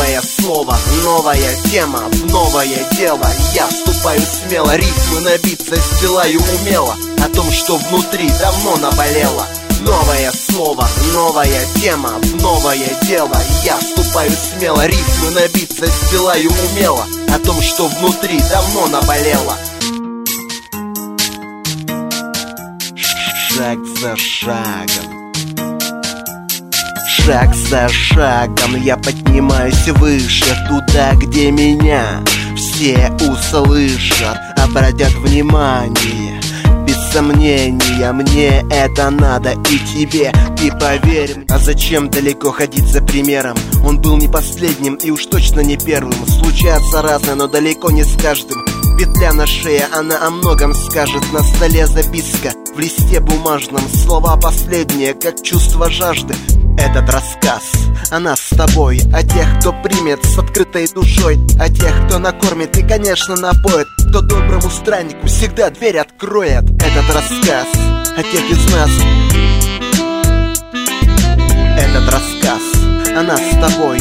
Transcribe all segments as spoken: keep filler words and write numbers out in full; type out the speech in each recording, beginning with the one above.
Новое слово, новая тема, в новое дело я вступаю смело, рифмы на бит застилаю умело о том, что внутри давно наболело. Новое слово, новая тема, в новое дело я вступаю смело, рифмы на бит застилаю умело о том, что внутри давно наболело. Шаг за шагом, шаг за шагом я поднимаюсь выше, туда, где меня все услышат, обратят внимание. Без сомнения, мне это надо и тебе, ты поверь. А зачем далеко ходить за примером? Он был не последним и уж точно не первым. Случается разное, но далеко не с каждым. Петля на шее, она о многом скажет. На столе записка, в листе бумажном слова последние, как чувство жажды. Этот рассказ о нас с тобой, о тех, кто примет с открытой душой, о тех, кто накормит и, конечно, напоит, кто доброму страннику всегда дверь откроет. Этот рассказ о тех из нас, этот рассказ о нас с тобой.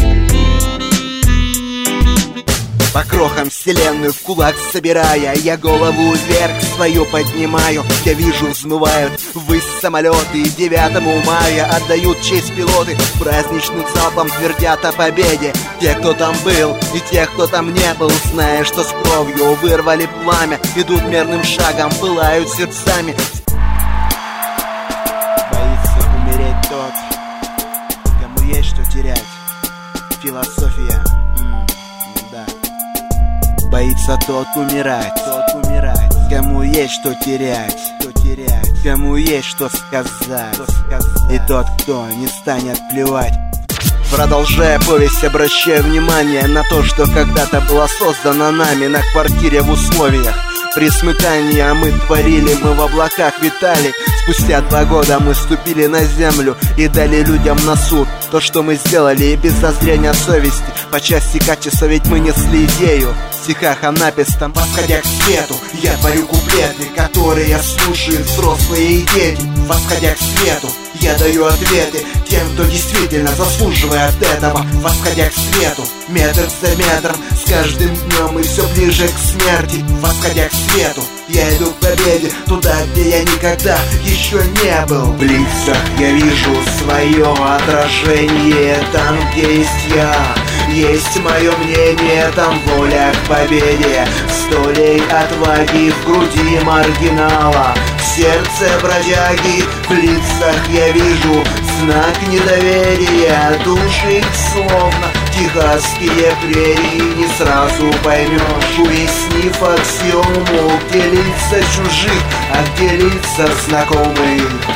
По крохам вселенную в кулак собирая, я голову вверх свою поднимаю. Я вижу, взмывают ввысь самолеты, и девятому мая отдают честь пилоты. Праздничным залпом твердят о победе те, кто там был, и те, кто там не был, зная, что с кровью вырвали пламя, идут мерным шагом, пылают сердцами. Боится умереть тот, кому есть что терять. Философия. Боится тот умирать, тот умирать, кому есть что терять, что терять, кому есть что сказать, что сказать. И тот, кто не станет плевать. Продолжая повесть, обращаю внимание на то, что когда-то было создано нами на квартире в условиях при смыкании, а мы творили, мы в облаках витали. Спустя два года мы ступили на землю и дали людям на суд то, что мы сделали, и без зазрения совести. По части качества ведь мы несли идею. В стихах о написном, восходя к свету, я творю куплеты, которые слушают взрослые и дети. Восходя к свету, я даю ответы тем, кто действительно заслуживает этого. Восходя к свету, метр за метром, с каждым днем мы все ближе к смерти. Восходя к свету, я иду к победе, туда, где я никогда еще не был. В лицах я вижу свое отражение, там, где есть я, есть мое мнение, там воля к победе. Столей отваги в груди маргинала, в сердце бродяги. В лицах я вижу знак недоверия, души словно техасские прерии. Не сразу поймешь, уяснив аксиому, где лица чужих, а где лица знакомых.